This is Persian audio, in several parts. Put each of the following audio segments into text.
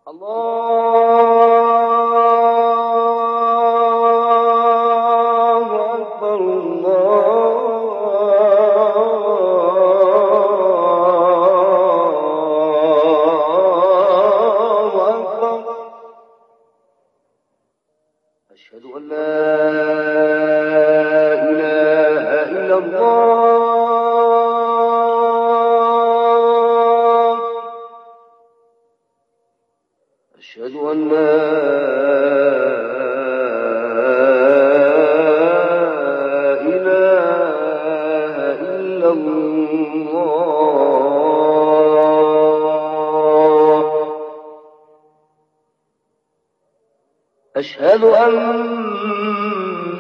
الله أكبر الله أكبر. أشهد أن لا إله إلا الله. أشهد أن لا إله إلا الله. أشهد أن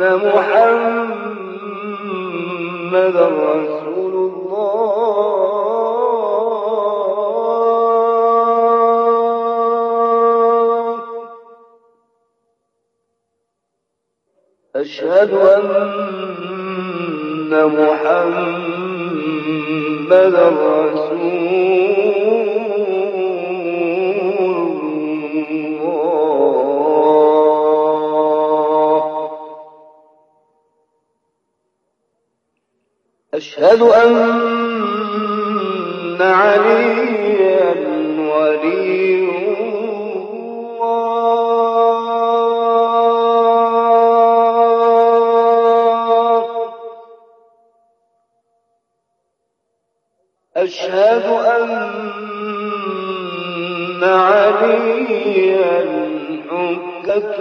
محمدا رسول الله. أشهد أن محمدا رسول الله. أشهد أن عليا ولي الله. أشهد أن عليا حجة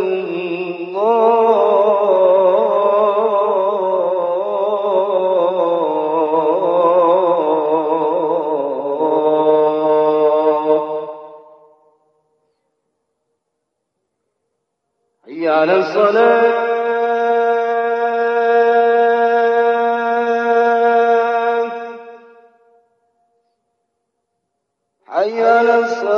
الله. حي على الصلاة. حي على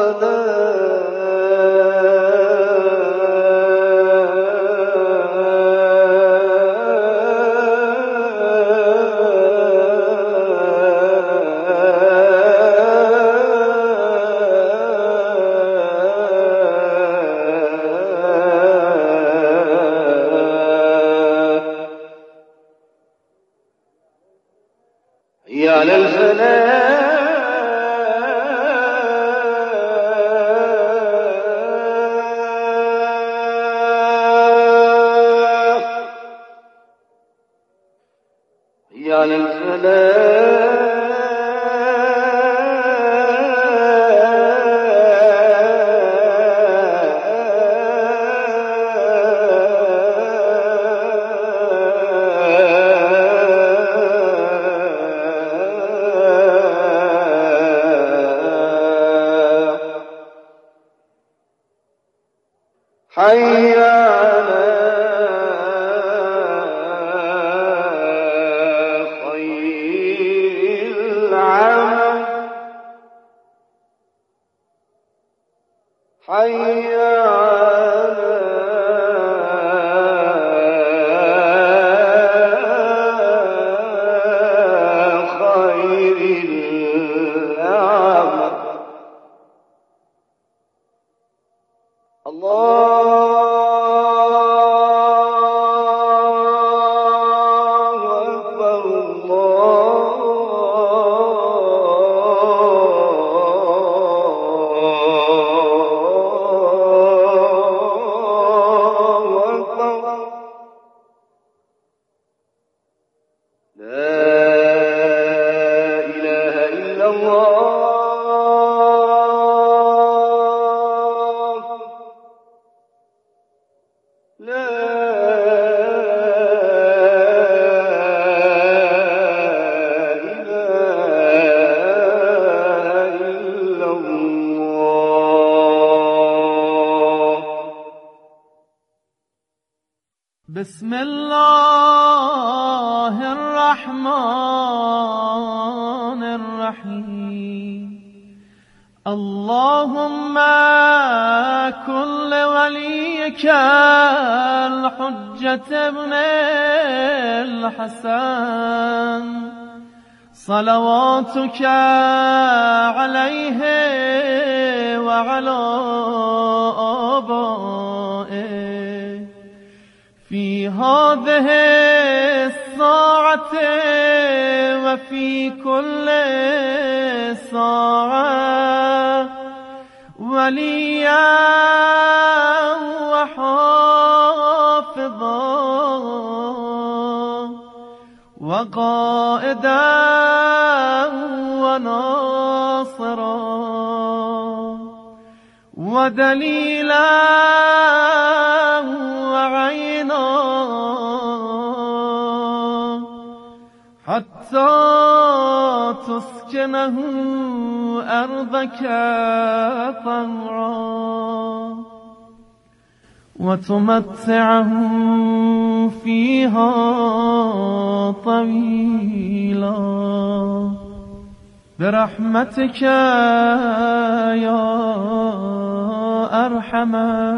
حي على الفلاح. حي على الفلاح. حي على خير العمل. حي على خير العمل. الله أكبر الله أكبر. لا إله إلا الله. لا إله إلا الله. بسم الله الرحمن الرحيم. اللهم كن لوليك الحجة ابن الحسن صلواتك عليه وعلى هذه الساعة وفي كل ساعة وليا وحافظا وقائدا وناصرا ودليلا وعينا حتى تسكنه أرضك طوعا وتمتعه فيها طويلا برحمتك يا أرحم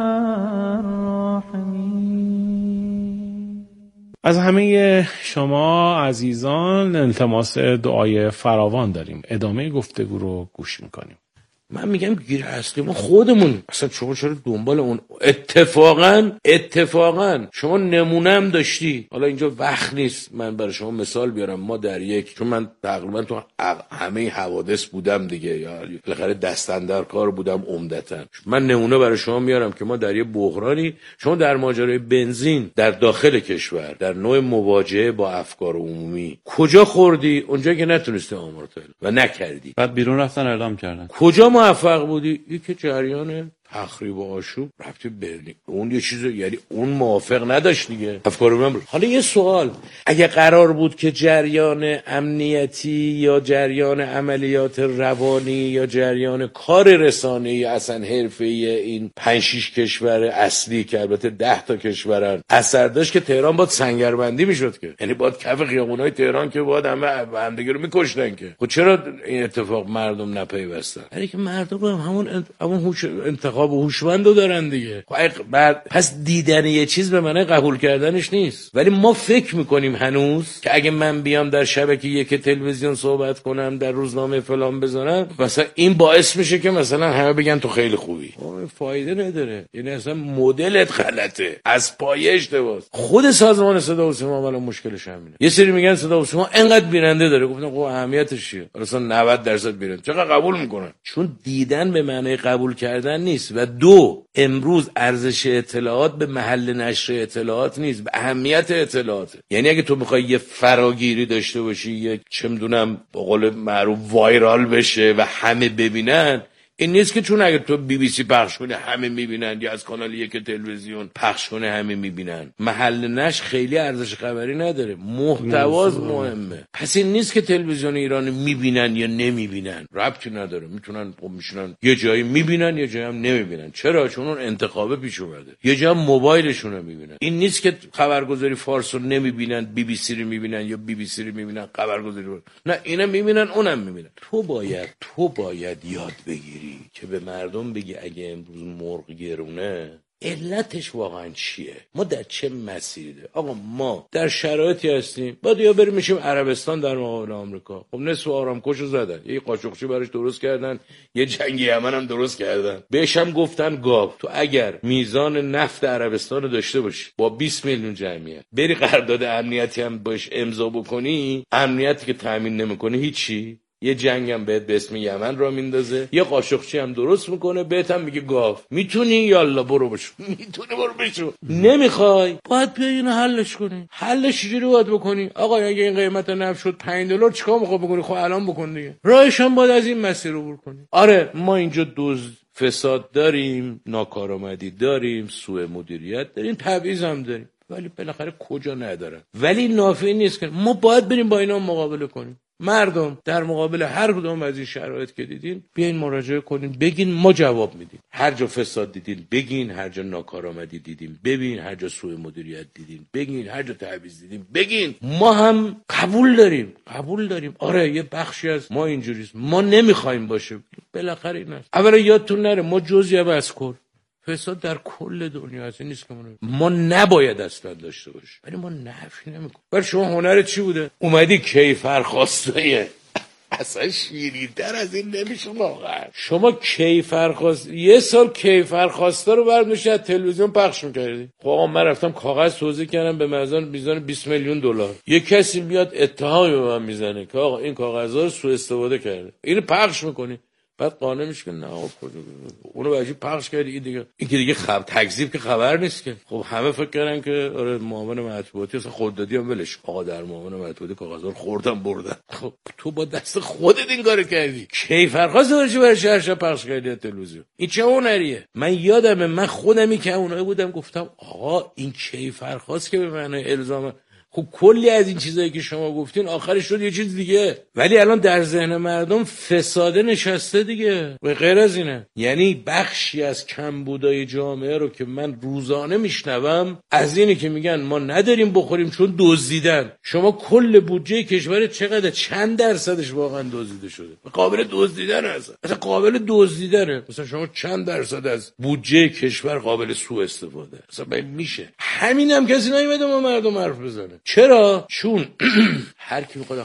الراحمين. از همه شما عزیزان التماس دعای فراوان داریم. ادامه گفتگو رو گوش میکنیم. من میگم گیر اصلی ما خودمون، اصلا شما چرا دنبال اون؟ اتفاقا شما نمونه هم داشتی. حالا اینجا وقت نیست من برای شما مثال بیارم. ما در چون من تقریبا تو همه حوادث بودم دیگه، یا بالاخره دستاندر کار بودم عمدتاً. من نمونه برای شما میارم که ما در یه بحرانی، شما در ماجرای بنزین در داخل کشور، در نوع مواجهه با افکار عمومی کجا خوردی؟ اونجا که نتونستی آمارتل و نکردی، بعد بیرون رفتن اعلام کردن. کجا موفق بودی؟ یکی جریان تخریب و آشوب رفتی برلین، اون یه چیز، یعنی اون موافق نداشت دیگه. افکار من بود. حالا یه سوال، اگه قرار بود که جریان امنیتی یا جریان عملیات روانی یا جریان کار رسانه‌ای اصلا حرفه‌ای این 5-6 کشور اصلی که البته 10 تا کشورن اثر داشت، که تهران باید سنگربندی میشد، که یعنی باید کف خیابونای تهران که باید همدیگه رو میکشتن. که خب چرا این اتفاق مردم نپیوستن؟ برای که مردم همون انتخاب و هوشمندو دارن دیگه. بعد پس دیدن یه چیز به معنی قبول کردنش نیست. ولی ما فکر میکنیم هنوز که اگه من بیام در شبکه یک تلویزیون صحبت کنم، در روزنامه فلان بذارم، مثلا این باعث میشه که مثلا همه بگن تو خیلی خوبی. فایده نداره. یعنی اصلا مدلت غلطه، از پایه اشتباهه. خود سازمان صدا و سیما الان مشکلش همینه. یه سری میگن صدا و سیما انقدر بیننده داره، گفتم خب اهمیتش چیه؟ اصلا 90% بیننده چقدر قبول میکنن؟ چون دیدن به معنی قبول کردن نیست. و دو، امروز ارزش اطلاعات به محل نشر اطلاعات نیست، به اهمیت اطلاعاته. یعنی اگه تو میخوای یه فراگیری داشته باشی، یه چه میدونم به قول معروف وایرال بشه و همه ببینن، این نیست که چون اگه تو BBC پخش کنه همه میبینن، یا از کانال یک تلویزیون پخش کنه همه میبینن. محل نشر خیلی ارزش خبری نداره، محتواش مهمه. پس این نیست که تلویزیون ایران میبینن یا نمیبینن، ربطی نداره. میتونن میشنن یه جایی میبینن یه جایی هم نمیبینن. چرا؟ چون اون انتخاب پیش اومده. یه جا موبایلشون رو میبینن. این نیست که خبرگزاری فارس رو نمیبینن BBC رو میبینن یا BBC رو میبینن خبرگزاری رو. نه، اینم میبینن اونم میبینن. تو باید یاد بگیری که به مردم بگی اگه امروز مرغ گرونه علتش واقعا چیه، ما در چه مسیری ده. آقا ما در شرایطی هستیم باید یا بریم میشیم عربستان در مقابل آمریکا. خب نصف آرامکوشو زدن، یه قاشقچی براش درست کردن، یه جنگ یمن هم درست کردن، بهش هم گفتن گاو. تو اگر میزان نفت عربستان رو داشته باشی با 20 میلیون جمعیت، بری قرارداد امنیتی هم باش امضا بکنی، امنیتی که تامین نمیکنه هیچی، یه جنگم بهت به اسم یمن را میندازه، یه قاشقچی هم درست میکنه، بهت هم میگه گاو. میتونی یالا برو بشو، میتونی برو بشو. نمیخوای باید بیا اینو حلش کنی. حلش چجوری باید بکنی؟ آقا اگه این قیمت نفت شد $5 چیکار میخوای بکنی؟ خب الان بکن دیگه. راهش هم باید از این مسیر عبور کنی. آره ما اینجا دزد فساد داریم، ناکارآمدی داریم، سوء مدیریت داریم، تبعیض هم داریم، ولی بالاخره کجا ندارن. ولی نافی نیست که ما باید بریم با اینا مقابله کنیم. مردم در مقابل هر کدوم از این شرایط که دیدین بیاین مراجعه کنین، بگین ما جواب میدیم. هر جا فساد دیدین بگین، هر جا ناکارآمدی دیدین ببین، هر جا سوء مدیریت دیدین بگین، هر جا تبعیض دیدین بگین. ما هم قبول داریم. آره یه بخشی از ما اینجوریست، ما نمیخوایم باشه، بالاخره این است. اولا یادتون نره ما جزئی از کل فساد در کل دنیا هست، نیست که ما نباید اصلا داشته باشیم، ولی ما نفی نمیکنیم. برای شما هنر چی بوده؟ اومدی کیفر خواسته اصلا شیرین‌تر از این نمیشه واقعا. شما کیفرخواست یه سال کیفرخواسته رو برد میشه از تلویزیون پخش میکردی. خب آقا من رفتم کاغذ توزیع کردم به میزان 20 میلیون دلار. یه کسی میاد اتهامی به من میزنه که آقا این کاغذها رو سوء استفاده کرده، اینو پخش میکنی، بعد قانع میشه که نه اونو بچی پخش کردی. این که دیگه تکذیب که خبر نیست که. خب همه فکر کردن که آره معاون مطبوعاتی اصلا خوددادی هم ولش. آقا در معاون مطبوعاتی کاغذا رو خوردن بردن. خب تو با دست خودت این کارو کردی. کیفرخواست برای شهر پخش کردی تلویزیون. این چه هنریه؟ من یادمه من خودمی که اونایی بودم گفتم آقا این کیفرخواست که به معنای الزام. خب کلی از این چیزایی که شما گفتین آخرش شد یه چیز دیگه، ولی الان در ذهن مردم فساده نشسته دیگه. به غیر از اینه، یعنی بخشی از کمبودای جامعه رو که من روزانه میشنوم از اینه که میگن ما نداریم بخوریم چون دزدیدن. شما کل بودجه کشور چقدر، چند درصدش واقعا دزدیده شده؟ قابل دزدیدن هست، مثلا قابل دزدیدنه. مثلا شما چند درصد از بودجه کشور قابل سوء استفاده؟ مثلا میشه همینم کسی نمیاد ما مردم حرف بزنه. چرا؟ چون هر کی میخواد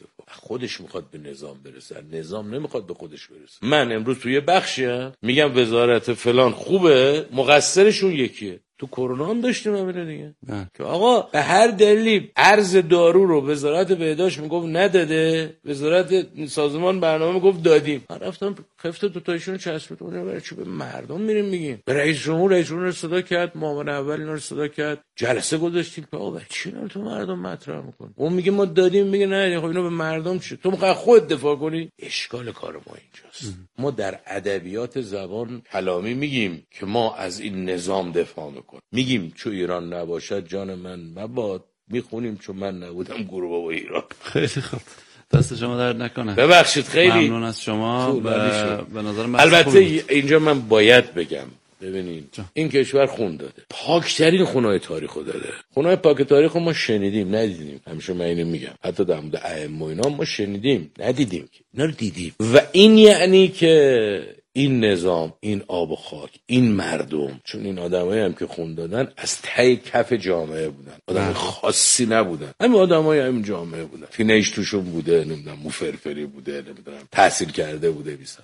خودش میخواد به نظام برسه، نظام نمیخواد به خودش برسه. من امروز توی بخشیم میگم وزارت فلان خوبه، مقصرشون یکیه. تو کرونا هم داشتیم همین دیگه که آقا به هر دلیلی ارز دارو رو وزارت بهداشت میگفت نداده، وزارت سازمان برنامه میگفت دادیم. من رفتم خفت دو تایشون چسبید. اون برای چی به مردم میریم میگیم؟ به رئیس جمهور رو صدا کرد، معاون اول اینا رو صدا کرد، جلسه گذاشتیم که آقا چی رو تو مردم مطرح میکنی؟ اون میگه ما دادیم، میگه نه. خب اینو به مردم چی؟ تو میخوای خودت دفاع کنی؟ اشکال کار ما اینجاست. ما در ادبیات زبان کلامی میگیم که ما از این نظام دفاع میکنیم. میگیم چون ایران نباشد جان من مباد، میخونیم چون من نبودم گروه بابا ایران. خیلی خوب، دست شما درد نکنه. ببخشید خیلی ممنون از شما. به نظر من البته اینجا من باید بگم ببینید این کشور خون داده، پاکترین خونه‌های تاریخو داده. خونه‌های پاک تاریخو ما شنیدیم ندیدیم. همیشه من اینو میگم، حتی در مورد ائمه و اینا ما شنیدیم ندیدیم، اینا رو دیدیم. و این یعنی که این نظام، این آب و خاک، این مردم، چون این آدمایی هم که خون دادن از ته کف جامعه بودن، آدم خاصی نبودن، همین آدمای همین جامعه بودن. فینیش توشون بوده، نمیدونم موفرفری بوده، نمیدونم تحصیل کرده بوده، بیسا.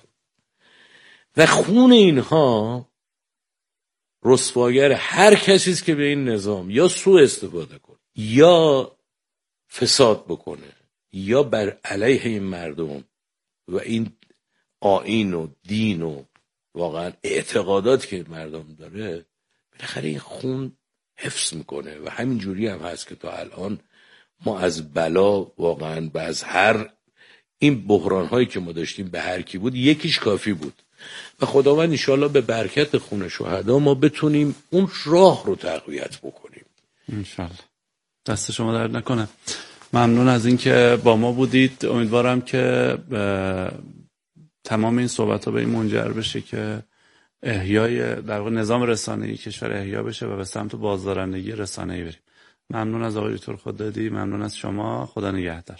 و خون اینها رسواگر هر کسی است که به این نظام یا سوء استفاده کنه یا فساد بکنه یا بر علیه این مردم و این آیین و دین و واقعا اعتقادات که مردم داره، بالاخره این خون حفظ میکنه. و همین جوری هم هست که تا الان ما از بلا واقعا و از هر این بحران هایی که ما داشتیم به هر کی بود یکیش کافی بود. و خداوند انشالله به برکت خون شهدا ما بتونیم اون راه رو تقویت بکنیم انشالله. دست شما درد نکنه. ممنون از این که با ما بودید. امیدوارم که تمام این صحبت ها به این منجر بشه که احیای در واقع نظام رسانه‌ای کشور احیا بشه و به سمت بازدارندگی رسانه‌ای بریم. ممنون از آقای دکتر خوددادی، ممنون از شما. خدا نگهدار.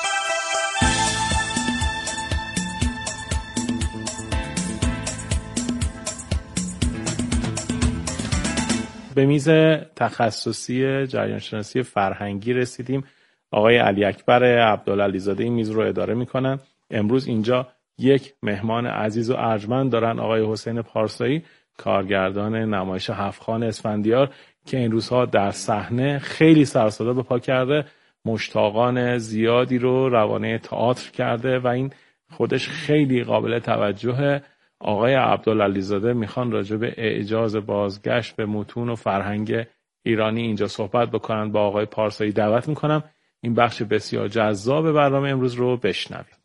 به میز تخصصی جریان شناسی فرهنگی رسیدیم. آقای علی اکبر عبدالعلیزاده این میز رو اداره میکنن. امروز اینجا یک مهمان عزیز و ارجمند دارن، آقای حسین پارسایی، کارگردان نمایش هفت‌خوان اسفندیار که این روزها در صحنه خیلی سر و صدا به پا کرده، مشتاقان زیادی رو روانه تئاتر کرده و این خودش خیلی قابل توجهه. آقای عبدالعلیزاده میخوان راجع به اعجاز بازگشت به متون و فرهنگ ایرانی اینجا صحبت بکنن. با آقای پارسایی دعوت میکنم این بخش بسیار جذاب برنامه امروز رو بشنوید.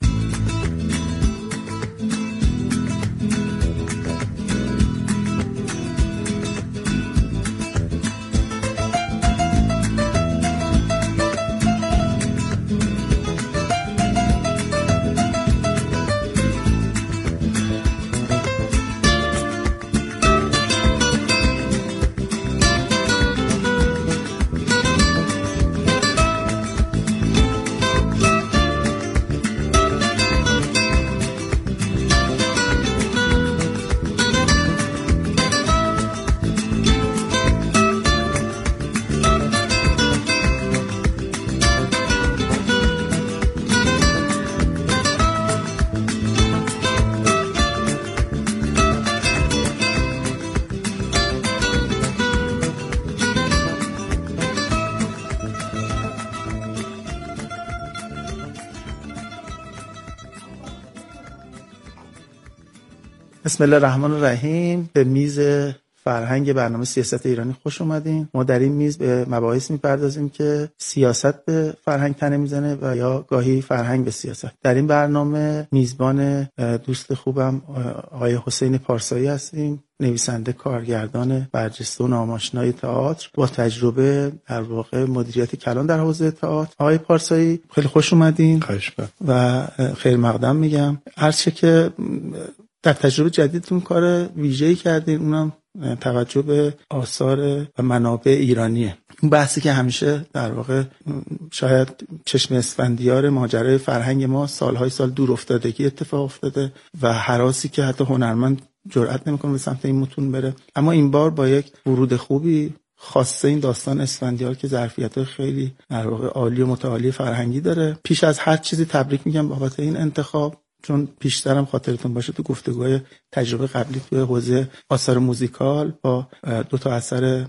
بسم الله الرحمن الرحیم. به میز فرهنگ برنامه سیاست ایرانی خوش اومدین. ما در این میز به مباحث میپردازیم که سیاست به فرهنگ تنه میزنه و یا گاهی فرهنگ به سیاست. در این برنامه میزبان دوست خوبم آقای حسین پارسایی هستیم، نویسنده، کارگردان برجسته و ناماشنای تئاتر با تجربه در واقع مدیریت کلان در حوزه تئاتر. آقای پارسایی خیلی خوش اومدین و خیر مقدم میگم. هرچه که در تجربه جدیدتون کار ویژه‌ای کردین، اونم توجه به آثار و منابع ایرانیه. اون بحثی که همیشه در واقع شاید چشم اسفندیار ماجرای فرهنگ ما سالهای سال دور افتادگی اتفاق افتاده و هراسی که حتی هنرمند جرئت نمیکنه به سمت این متون بره، اما این بار با یک ورود خوبی خاصه این داستان اسفندیار که ظرفیت‌های خیلی در واقع عالی و متعالی فرهنگی داره. پیش از هر چیزی تبریک میگم بابت این انتخاب، چون پیشترم خاطرتون باشه تو گفتگوهای تجربه قبلی توی حوزه آثار موزیکال با 2 اثر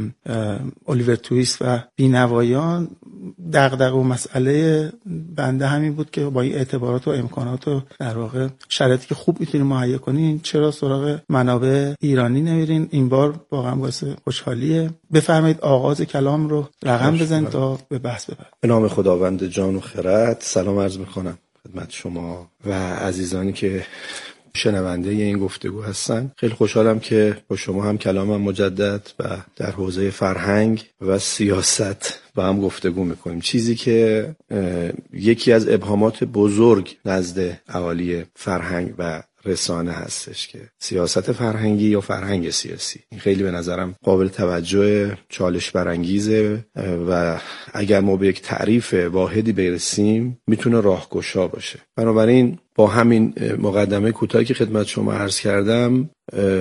الیور تویست و بینوایان دغدغه و مسئله بنده همین بود که با این اعتبارات و امکانات و در واقع شرایطی که خوب میتونیم مهیا کنین چرا سراغ منابع ایرانی نمیرین. این بار واقعا باعث خوشحالیه. بفرمایید آغاز کلام رو رقم بزنید تا به بحث بپردازیم. به نام خداوند جان و خرد سلام عرض میکنم خدمت شما و عزیزانی که شنونده این گفتگو هستن. خیلی خوشحالم که با شما هم کلامم مجدد و در حوزه فرهنگ و سیاست با هم گفتگو میکنیم. چیزی که یکی از ابهامات بزرگ نزد اهالی فرهنگ و رسانه هستش که سیاست فرهنگی یا فرهنگ سیاسی. این خیلی به نظرم قابل توجه، چالش برانگیزه و اگر ما به یک تعریف واحدی برسیم میتونه راهگشا باشه. بنابراین با همین مقدمه کوتاهی که خدمت شما عرض کردم،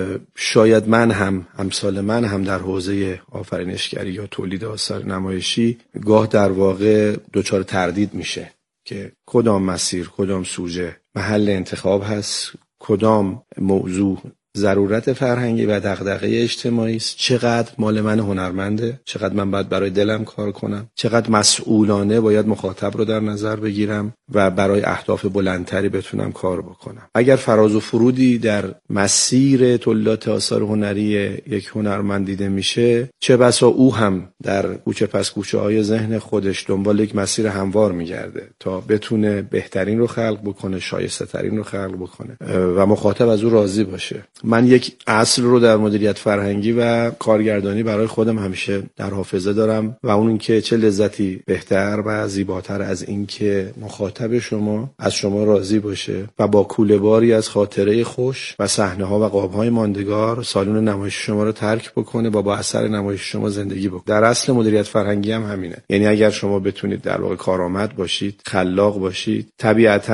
شاید من هم امثال من هم در حوزه آفرینشگری یا تولید آثار نمایشی گاه در واقع دچار تردید میشه که کدام مسیر، کدام سوژه محل انتخاب هست، کدام موضوع ضرورت فرهنگی و دغدغه اجتماعی است، چقدر مال من هنرمنده، چقدر من باید برای دلم کار کنم، چقدر مسئولانه باید مخاطب رو در نظر بگیرم و برای اهداف بلندتری بتونم کار بکنم. اگر فراز و فرودی در مسیر تولیدات آثار هنری یک هنرمند دیده میشه، چه بسا او هم در کوچه پس کوچه های ذهن خودش دنبال یک مسیر هموار میگرده تا بتونه بهترین رو خلق بکنه، شایسته ترین رو خلق بکنه و مخاطب از او راضی باشه. من یک اصل رو در مدیریت فرهنگی و کارگردانی برای خودم همیشه در حافظه دارم و اون اینکه چه لذتی بهتر و زیباتر از این که مخاطب شما از شما راضی باشه و با کوله‌باری از خاطره خوش و صحنه‌ها و قاب‌های ماندگار سالن نمایش شما رو ترک بکنه و با اثر نمایش شما زندگی بکنه. در اصل مدیریت فرهنگی هم همینه. یعنی اگر شما بتونید در واقع کارآمد باشید، خلاق باشید، طبیعتاً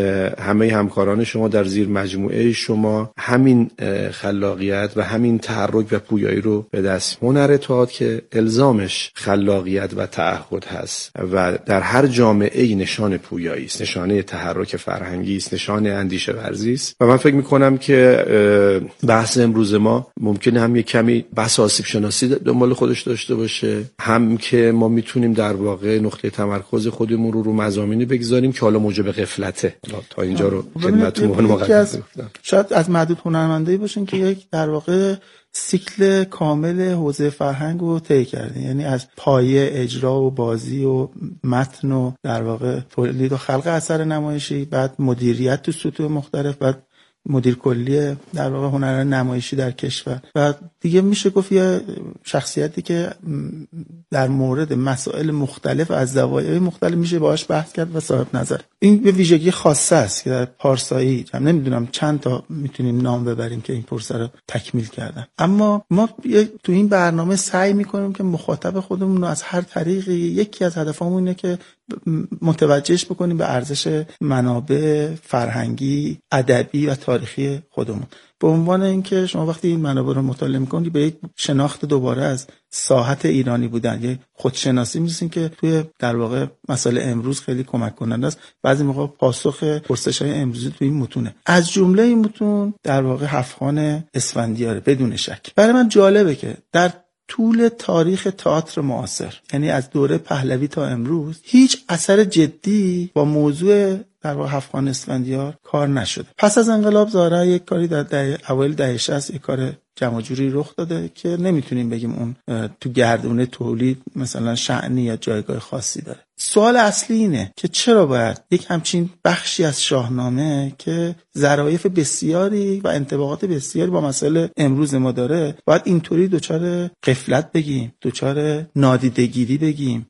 همه همکاران شما در زیر مجموعه شما همین خلاقیت و همین تحرک و پویایی رو به دست. هنر تئاتر که الزامش خلاقیت و تعهد هست و در هر جامعه‌ای نشان پویایی است، نشانه تحرک فرهنگی است، نشانه اندیشه ورزی است و من فکر می‌کنم که بحث امروز ما ممکنه هم یک کمی بحث آسیب شناسی دنبال خودش داشته باشه، هم که ما میتونیم در واقع نقطه تمرکز خودمون رو مضامینی بگذاریم که حالا موجب غفلته. تا اینجا رو خدمتتون مقدمه گفتم. شاید از معدود هنرمندایی باشین که یک در واقع سیکل کامل حوزه فرهنگ رو طی کردین، یعنی از پایه اجرا و بازی و متن و در واقع تولید و خلق اثر نمایشی، بعد مدیریت تو سطوح مختلف، بعد مدیر کلی در واقع هنر نمایشی در کشور و دیگه میشه گفت یه شخصیتی که در مورد مسائل مختلف از زوایای مختلف میشه باهاش بحث کرد و صاحب نظر. این به ویژگی خاصه است که در پارسایی نمیدونم چند تا میتونیم نام ببریم که این پرسه رو تکمیل کردن، اما ما تو این برنامه سعی میکنیم که مخاطب خودمون رو از هر طریقی، یکی از هدفامون اینه که متوجهش بکنیم به ارزش منابع فرهنگی، ادبی و تاریخی خودمون، به عنوان اینکه شما وقتی این منابع رو مطالعه می‌کنید به یک شناخت دوباره از ساحت ایرانی بودن، یه خودشناسی می‌رسین که توی در واقع مسائل امروز خیلی کمک کننده است. بعضی موقع پاسخ پرسش‌های امروزی توی این متونه، از جمله این متون در واقع هفت‌خوان اسفندیار بدون شک. برای من جالبه که در طول تاریخ تئاتر معاصر، یعنی از دوره پهلوی تا امروز، هیچ اثر جدی با موضوع در واقع هفت‌خان اسفندیار کار نشده. پس از انقلاب ظاهرا یک کاری در اوایل دهه 60 یک کار جمع جوری رخ داده که نمیتونیم بگیم اون تو گردونه تولید مثلا شأنی یا جایگاه خاصی داره. سوال اصلی اینه که چرا باید یک همچین بخشی از شاهنامه که ظرافت بسیاری و انطباقات بسیاری با مسائل امروز ما داره باید اینطوری دچار غفلت بگیم، دچار نادیدگیری بگیم،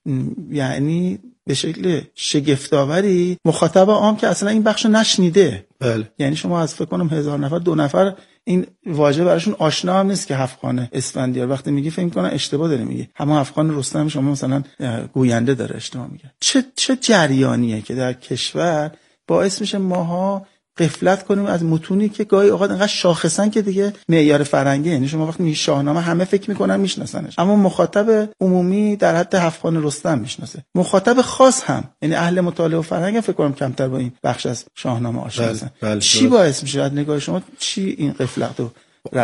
یعنی به شکل شگفت‌آوری مخاطب عام که اصلا این بخشو نشنیده. بله. یعنی شما از فکر کنم 1000 نفر 2 نفر این واژه براشون آشنا هم نیست که هفت‌خان اسفندیار. وقتی میگی فکر کنن اشتباه داره میگی، همون هفت‌خان رستم شما مثلا گوینده داره اشتباه میگه. چه جریانیه که در کشور باعث میشه ماها غفلت کنیم از متونی که گاهی اوقات انقدر شاخصن که دیگه معیار فرهنگی. یعنی شما وقتی میگی شاهنامه همه فکر میکنن میشناسنش، اما مخاطب عمومی در حد هفت‌خان رستم میشناسه. مخاطب خاص هم یعنی اهل مطالعه و فرهنگ فکر کنم کمتر با این بخش از شاهنامه آشنا هستن. چی باعث میشه از نگاه شما چی این غفلت رو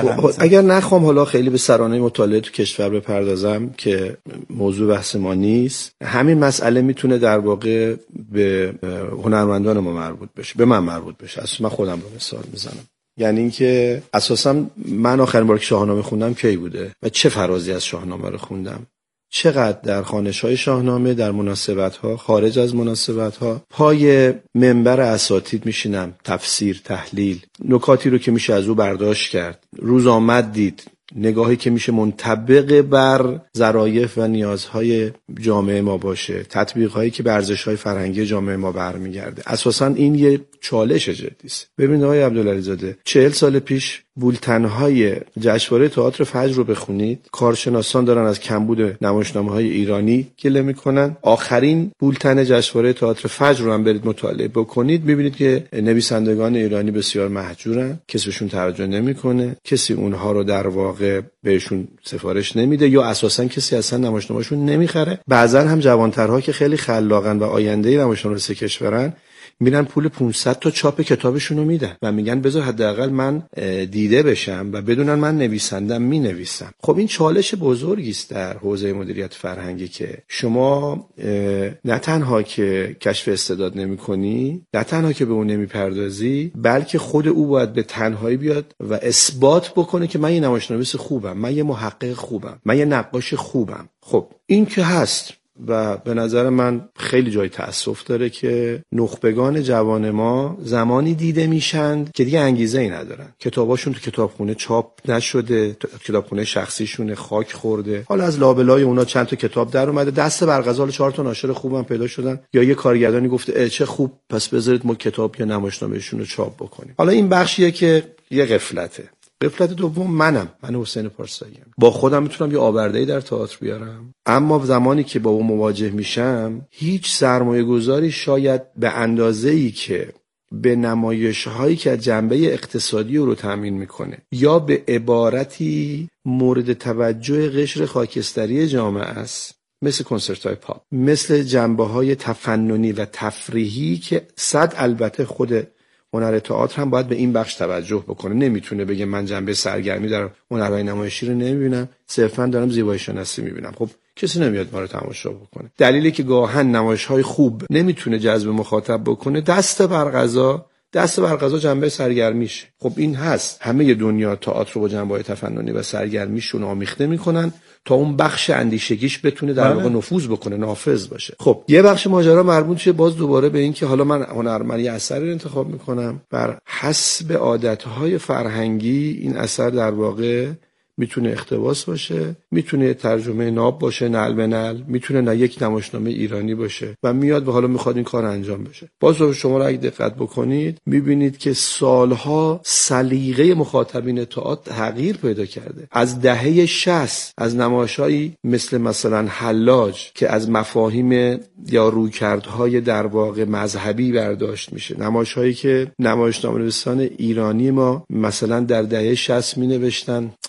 اگر نخوام حالا خیلی به سرانه مطالعه تو کشور بپردازم که موضوع بحث ما نیست، همین مسئله میتونه در واقع به هنرمندان ما مربوط بشه، به من مربوط بشه. اصلا من خودم رو مثال میزنم. یعنی اینکه اساسا من آخرین بار که شاهنامه خوندم کی بوده و چه فرازی از شاهنامه رو خوندم، چقدر در خوانش‌های شاهنامه، در مناسبت‌ها، خارج از مناسبت‌ها پای منبر اساتید میشینم، تفسیر، تحلیل، نکاتی رو که میشه از او برداشت کرد، روز آمد دید، نگاهی که میشه منطبق بر ظرایف و نیازهای جامعه ما باشه، تطبیق‌هایی که به ارزش‌های فرهنگی جامعه ما برمیگرده. اساساً این یه چالش جدی است. ببینید آقای عبدالعلیزاده، 40 سال پیش بولتن‌های جشنواره تئاتر فجر رو بخونید، کارشناسان دارن از کمبود نمایشنامه‌های ایرانی گله میکنن. آخرین بولتن جشنواره تئاتر فجر رو هم برید مطالعه بکنید، میبینید که نویسندگان ایرانی بسیار مهجورن، کسی بهشون توجه نمیکنه، کسی اونها رو در واقع بهشون سفارش نمیده یا اساساً کسی اصلا نمایشنامه‌شون نمیخره. بعضن هم جوانترها که خیلی خلاقن و آینده نمایشنامه سه کشورن میرن پول 500 تا چاپ کتابشون رو میدن و میگن بذار حداقل من دیده بشم و بدونن من نویسندم مینویسم. خب این چالش بزرگی است در حوزه مدیریت فرهنگی که شما نه تنها که کشف استعداد نمی‌کنی، نه تنها که به اون نمیپردازی، بلکه خود او باید به تنهایی بیاد و اثبات بکنه که من یه نمایشنامه‌نویس خوبم، من یه محقق خوبم، من یه نقاش خوبم. خب این که هست و به نظر من خیلی جای تأسف داره که نخبگان جوان ما زمانی دیده میشن که دیگه انگیزه‌ای ندارن. کتاباشون تو کتابخونه چاپ نشده، کتابخونه شخصیشون خاک خورده. حالا از لابلای اونا چند تا کتاب در اومده، دست برغزال 4 تا ناشر خوبم پیدا شدن یا یه کارگردانی گفته چه خوب، پس بذارید ما کتاب یا نمایشنامه‌شون رو چاپ بکنیم. حالا این بخشیه که یه غفلته. غفلت دوم من حسین پارساییم. با خودم میتونم یه آورده‌ای در تئاتر بیارم، اما زمانی که با اون مواجه میشم هیچ سرمایه‌گذاری شاید به اندازه‌ای که به نمایش‌هایی که از جنبه اقتصادی رو تامین میکنه یا به عبارتی مورد توجه قشر خاکستری جامعه است، مثل کنسرت‌های پاپ، مثل جنبه‌های تفننی و تفریحی که البته خود هنر تئاتر هم باید به این بخش توجه بکنه. نمیتونه بگه من جنبه سرگرمی در هنرهای نمایشی رو نمیبینم، صرفا دارم زیبایی شناسی میبینم. خب کسی نمیاد ما رو تماشا بکنه. دلیلی که گاهن نمایش‌های خوب نمیتونه جذب مخاطب بکنه، دست بر قضا جنبه سرگرمیشه. خب این هست، همه دنیا تئاتر رو با جنبه‌های تفننی و سرگرمیشون آمیخته میکنن تا اون بخش اندیشگیش بتونه در واقع نفوذ بکنه، نافذ باشه. خب یه بخش ماجرا مربوط شه باز دوباره به این که حالا من هنرمند یه اثری رو انتخاب میکنم، بر حسب عادتهای فرهنگی این اثر در واقع میتونه اقتباس باشه، میتونه ترجمه ناب باشه، نعل به نعل، میتونه نه یک نمایشنامه ایرانی باشه و میاد و حالا میخواد این کار انجام بشه. باز شما را اگه دقت بکنید میبینید که سالها سلیقه مخاطبین تئاتر تغییر پیدا کرده. از دهه 60 از نمایشایی مثلا حلاج که از مفاهیم یا رویکردهای در واقع مذهبی برداشت میشه، نمایشایی که نمایشنامه‌نویسان ایرانی ما مثلا در دهه 60 مینوشتن و تا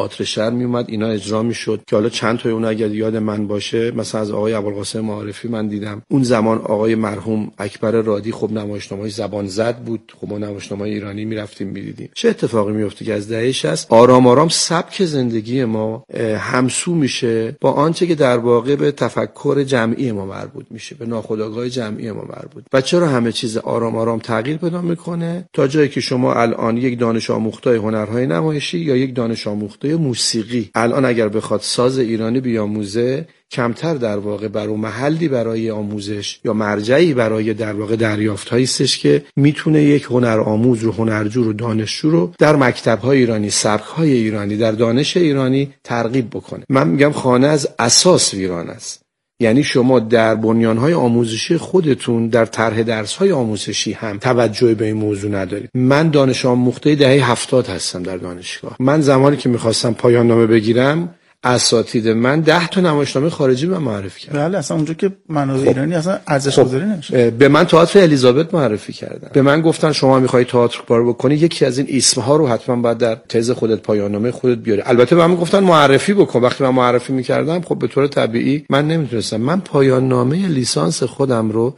تئاتر شهر میومد اینا اجرا میشد که حالا چند تا اون اگر یاد من باشه مثلا از آقای ابوالقاسم معارفی من دیدم اون زمان آقای مرحوم اکبر رادی خب نمایشنامه‌های زبان زد بود، خب ما نمایشنامه‌های ایرانی میرفتیم میدیدیم. چه اتفاقی میفته که از دهه 60 آرام آرام سبک زندگی ما همسو میشه با آنچه که در واقع به تفکر جمعی ما مربوط میشه، به ناخودآگاه جمعی ما مربوط. و چرا همه چیز آرام آرام تغییر پیدا میکنه تا جایی که شما الان یک دانش آموخته هنرهای نمایشی یا یک دانش آموخته موسیقی الان اگر بخواد ساز ایرانی بیاموزه کمتر در واقع برای محلی برای آموزش یا مرجعی برای در واقع دریافت‌هایی استش که میتونه یک هنر آموز رو، هنرجو رو، دانشجو رو در مکتب‌های ایرانی، سبک‌های ایرانی، در دانش ایرانی ترغیب بکنه. من میگم خانه از اساس ویران است. یعنی شما در بنیان‌های آموزشی خودتون در طرح درس‌های آموزشی هم توجه به این موضوع ندارید. من دانش آموخته دهه 70 هستم در دانشگاه. من زمانی که می‌خواستم پایان نامه بگیرم اساتید من 10 تا نمایشنامه خارجی من معرفی کردن. بله اصلا اونجا که منابع ایرانی اصلا ارزش گذاری نمیشه. به من تئاتر الیزابت معرفی کردن. به من گفتن شما میخوای تئاتر کار بکنی یکی از این اسمها رو حتما باید در تز خودت پایان نامه خودت بیاری. البته به من گفتن معرفی بکن. وقتی من معرفی میکردم خب به طور طبیعی من نمیتونستم. من پایان نامه لیسانس خودم رو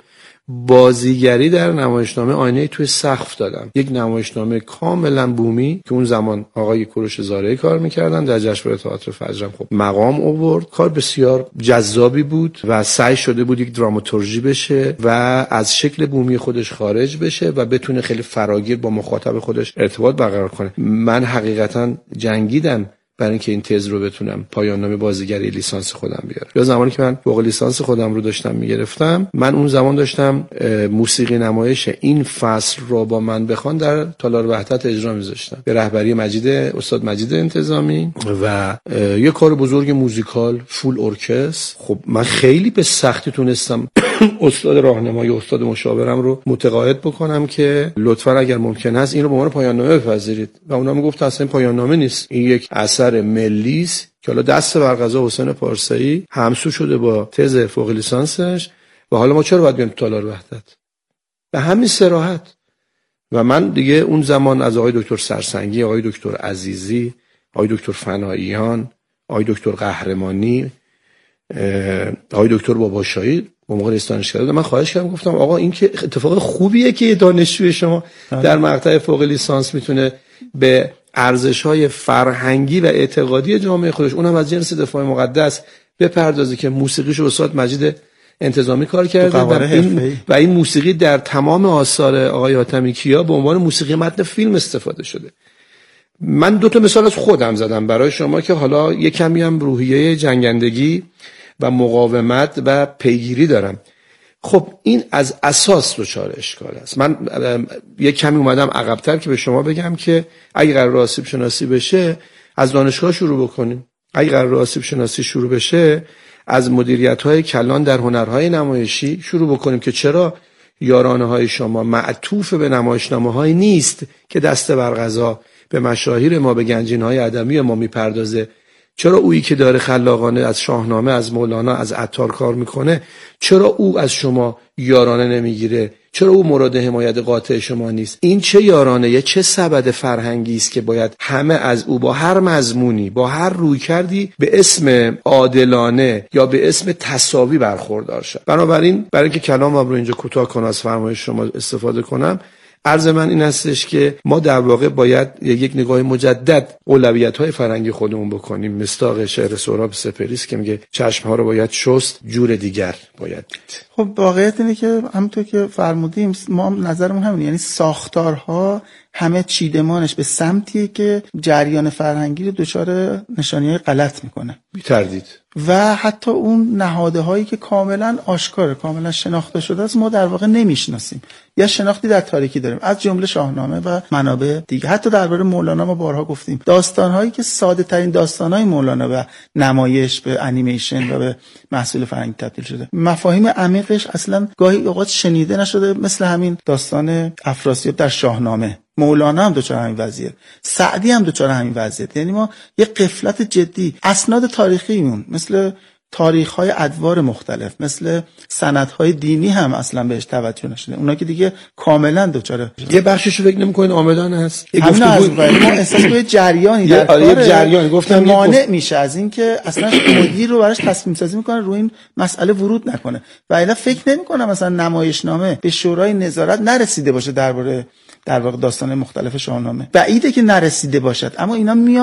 بازیگری در نمایشنامه آینه توی سقف دادم. یک نمایشنامه کاملا بومی که اون زمان آقای کوروش زارعی کار میکردن در جشنواره تئاتر فجرم. خب مقام آورد، کار بسیار جذابی بود و سعی شده بود یک دراماتورژی بشه و از شکل بومی خودش خارج بشه و بتونه خیلی فراگیر با مخاطب خودش ارتباط برقرار کنه. من حقیقتا جنگیدم برای اینکه این تز رو بتونم پایان نامه بازیگری لیسانس خودم بیارم. یا زمانی که من فوق لیسانس خودم رو داشتم میگرفتم، من اون زمان داشتم موسیقی نمایش این فصل رو با من بخوان در تالار وحدت اجرا میذاشتم به رهبری استاد مجید انتظامی و یه کار بزرگ موزیکال فول ارکستر. خب من خیلی به سختی تونستم استاد راهنمای استاد مشاورم رو متقاعد بکنم که لطفاً اگر ممکن است این رو به عنوان پایان نامه بپذیرید و اونا میگفتن اصلا این پایان نامه نیست، این یک اثر ملی است که حالا دست بر قضا حسین پارسایی همسو شده با تز فوق لیسانسش و حالا ما چرا باید بیایم تالار وحدت به همین صراحت. و من دیگه اون زمان از آقای دکتر سرسنگی، آقای دکتر عزیزی، آقای دکتر فناییان، آقای دکتر قهرمانی، آقای دکتر باباشاهی با موقع رئیس دانشگاه من خواهش کردم، گفتم آقا این که اتفاق خوبیه که دانشجوی شما در مقطع فوق لیسانس میتونه به ارزش‌های فرهنگی و اعتقادی جامعه خودش اونم از جنس دفاع مقدس بپردازه که موسیقیشو استاد مجید انتظامی کار کرده و این موسیقی در تمام آثار آقای حاتمی کیا به عنوان موسیقی متن فیلم استفاده شده. من 2 تا مثال از خودم زدم برای شما که حالا یک کمی هم روحیه جنگندگی و مقاومت و پیگیری دارم. خب این از اساس دچار اشکال است. من یک کمی اومدم عقب‌تر که به شما بگم که اگه قرار آسیب شناسی بشه از دانشگاه شروع بکنیم. اگه قرار آسیب شناسی شروع بشه از مدیریت‌های کلان در هنرهای نمایشی شروع بکنیم که چرا یارانه‌های شما معطوف به نمایشنامه‌های نیست که دست بر قضا به مشاهیر ما، به گنجینه‌های ادبی ما میپردازه. چرا اویی که داره خلاقانه از شاهنامه، از مولانا، از عطار کار میکنه، چرا او از شما یارانه نمیگیره؟ چرا او مورد حمایت قاطع شما نیست؟ این چه یارانه، چه سبد فرهنگی است که باید همه از او با هر مضمونی، با هر رویکردی به اسم عادلانه یا به اسم تساوی برخوردار شد. بنابراین برای اینکه کلامم رو اینجا کوتاه کنم از فرمایش شما استفاده کنم، عرض من این هستش که ما در واقع باید یک نگاه مجدد اولویت‌های فرهنگی خودمون بکنیم. مصداق شعر سهراب سپهریست که میگه چشم‌ها رو باید شست، جور دیگر باید دید. خب واقعیت اینه که همونطور که فرمودیم ما نظرمون همینه، یعنی ساختارها همه چیدمانش به سمتیه که جریان فرهنگی رو دچار نشانی‌های غلط میکنه بی تردید. و حتی اون نهاده هایی که کاملا آشکاره، کاملا شناخته شده است، ما در واقع نمیشناسیم یا شناختی در تاریکی داریم، از جمله شاهنامه و منابع دیگه. حتی درباره مولانا ما بارها گفتیم داستان هایی که ساده ترین داستان های مولانا و نمایش به انیمیشن و به محصول فرهنگی تبدیل شده، مفاهیم عمیقش اصلا گاهی اوقات شنیده نشده، مثل همین داستان افراسیاب در شاهنامه. مولانا هم دچار همین وضعیت، سعدی هم دچار همین وضعیت. یعنی ما یه غفلت جدی، اسناد تاریخیمون مثل تاریخ‌های ادوار مختلف مثل سندهای دینی هم اصلا بهش توجه نشده. اونا که دیگه کاملا دوچاره یه بخشش رو فکر نمی‌کنید آمدان هست. همین از ما احساس به جریانی در کار جریانی گفتم مانع میشه از این که اصلا مدیر رو براش تصمیم سازی میکنه روی این مسئله ورود نکنه. و الا فکر نمی‌کنم مثلا نمایشنامه به شورای نظارت نرسیده باشه درباره در واقع داستان مختلف شاهنامه. بعیده که نرسیده باشد، اما اینا میان